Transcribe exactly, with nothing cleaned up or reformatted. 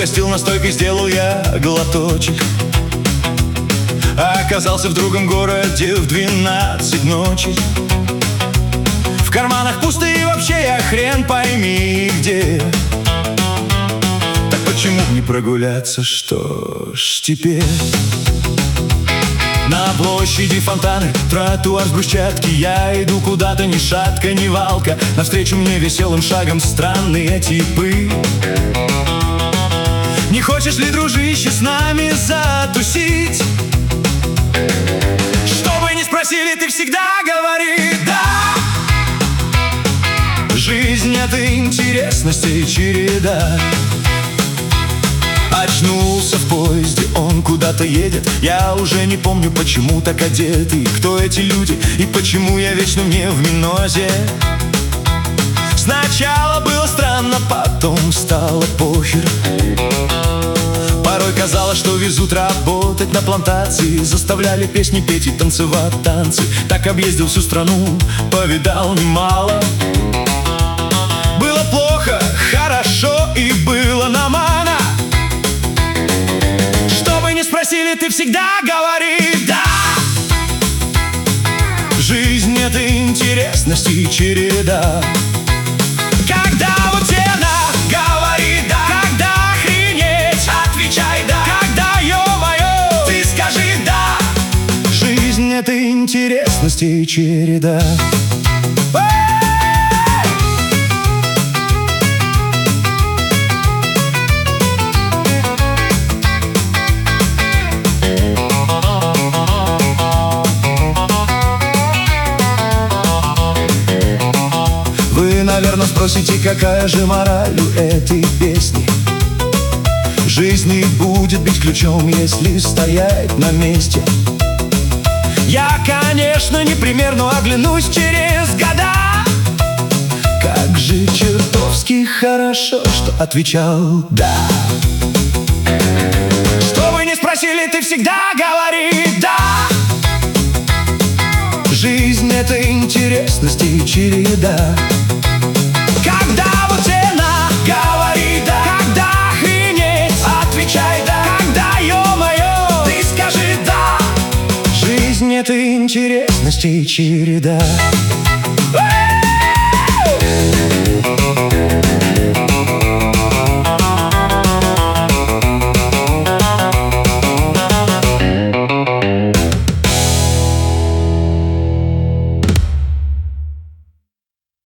Угостил настойкой, сделал я глоточек. А оказался в другом городе в двенадцать ночи. В карманах пусто и вообще я хрен пойми где. Так почему не прогуляться, что ж теперь? На площади фонтаны, тротуар с брусчатки. Я иду куда-то ни шатка, ни валка. Навстречу мне веселым шагом странные типы. Не хочешь ли, дружище, с нами затусить? Что бы ни спросили, ты всегда говори «да». Жизнь — это интересностей череда. Очнулся в поезде, он куда-то едет. Я уже не помню, почему так одет, и кто эти люди, и почему я вечно не в минозе. Сначала было странно, потом стало похер. Порой казалось, что везут работать на плантации. Заставляли песни петь и танцевать танцы. Так объездил всю страну, повидал немало. Было плохо, хорошо и было нормально. Что бы ни спросили, ты всегда говори «да». Жизнь — это интересность и череда. Когда вот тена, говори «да». Когда охренеть, отвечай «да». Когда, ё-моё, ты скажи «да». Жизнь — это интересность и череда. Наверное, спросите, какая же мораль у этой песни? Жизнь не будет бить ключом, если стоять на месте. Я, конечно, не пример, но оглянусь через года. Как же чертовски хорошо, что отвечал «да». Что бы ни спросили, ты всегда говори «да». Жизнь — это интересность и череда. Когда вот тена, говори «да». Когда охренеть, отвечай «да». Когда, ё-моё, ты скажи «да». Жизнь — это интересность и череда.